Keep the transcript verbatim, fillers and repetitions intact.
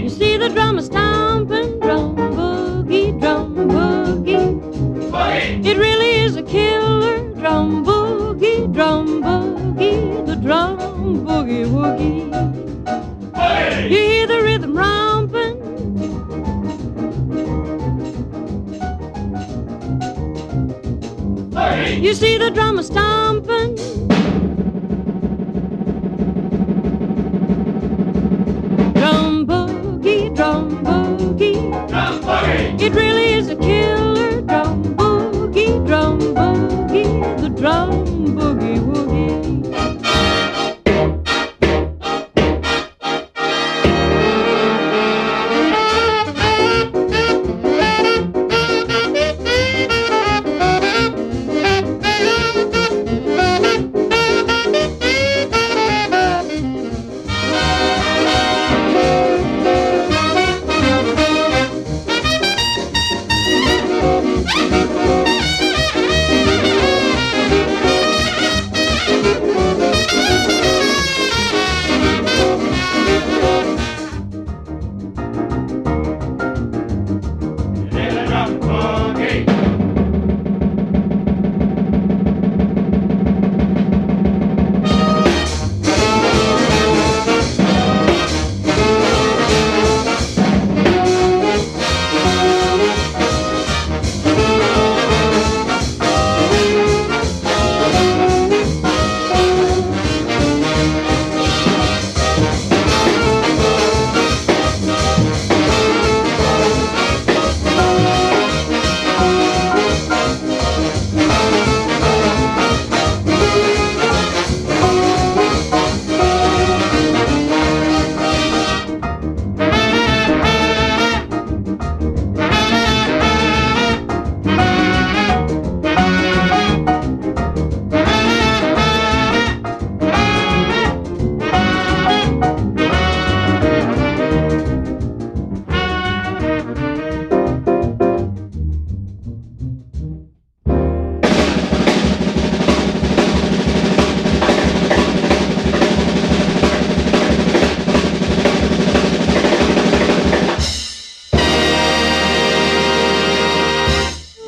You see the drummer stomping, drum boogie, drum boogie. Boogie. It really is a killer, drum boogie, drum boogie, the drum boogie woogie. Boogie. You hear the rhythm romping. Boogie. You see the drummer stomping.